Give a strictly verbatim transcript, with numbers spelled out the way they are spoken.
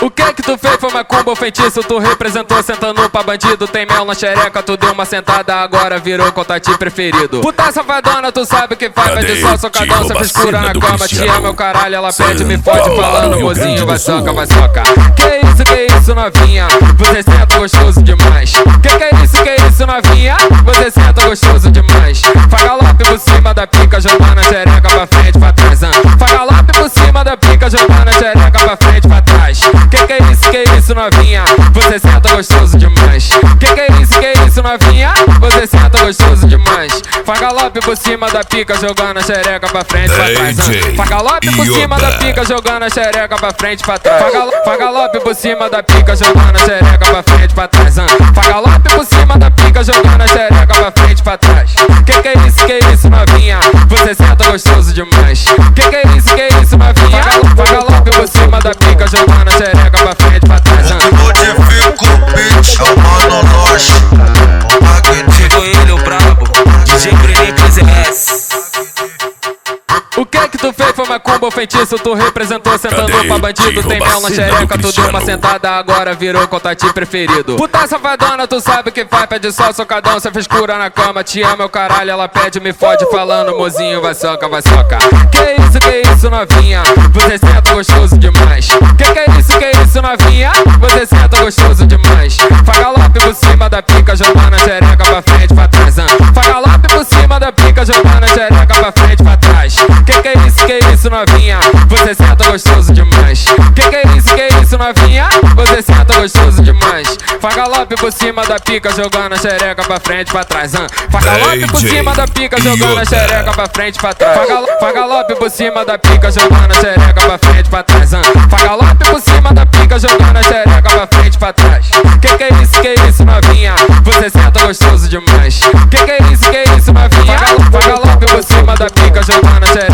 O que que tu fez foi macumba ou feitiço? Tu representou sentando pra bandido. Tem mel na xereca, tu deu uma sentada, agora virou contatinho preferido. Puta safadona, tu sabe o que faz, pede só socadão, cê frescura na cama. Te ama, meu caralho, ela pede, me fode falando, mozinho, vai soca, vai soca. Que isso, que isso, novinha? Você senta gostoso demais. Que que é isso, que é isso, novinha? Você senta gostoso demais. Faz galope por cima da pica, jogando a xereca pra frente, pra trás. Faz galope por cima da pica, jogando a xereca pra frente, pra trás. Que que é isso, que é isso, novinha? Você senta gostoso demais. Que que é isso, que é isso, novinha? Você senta gostoso demais. Faz galope por cima da pica, jogando a xereca pra frente, pra trás. Faz galope por cima da pica, jogando a xereca pra frente, pra trás. Faz galope por cima da pica, jogando a xereca pra frente, pra trás. Faz galope por cima da pica, jogando a xereca pra frente, pra trás. Que que é isso, que é isso, novinha? Você senta gostoso demais. Que que é isso, que é isso, novinha? Faz galope por cima da pica, jogando a xereca pra frente, pra trás. Modifica o beat, chamando nós. Chegou ele, o brabo, D J Bruninho três S. O que que tu fez foi macumba ou feitiço? Tu representou sentando pra bandido. Tem mel na xereca, tu deu uma sentada, agora virou contatinho preferido. Puta safadona, tu sabe o que faz, pede só socadão, cê frescura na cama. Te ama, meu caralho, ela pede, me fode falando, mozinho, vai soca, vai soca. Que isso, que isso, novinha? Você senta gostoso demais. Que que é isso, que isso, novinha? Você senta gostoso demais. Faz galope por cima da pica, jogando a xereca pra frente, pra trás. Faz galope por cima da pica, jogando a xereca pra frente, pra trás. Que que é isso, que é isso, novinha? Você senta gostoso demais. Que que é isso, que é isso, novinha? Você senta gostoso demais. Faz galope por cima da pica, jogando a xereca pra frente, pra trás. Faz galope por cima da pica, jogando a xereca pra frente, pra trás. Faz galope por cima da pica, jogando a xereca pra frente, pra trás. Faz galope por cima da pica, jogando a xereca pra frente, pra trás. Que que é isso, que é isso, novinha? Você senta gostoso demais. Que que é isso, que é isso, novinha? Faz galope por cima da pica, jogando a xereca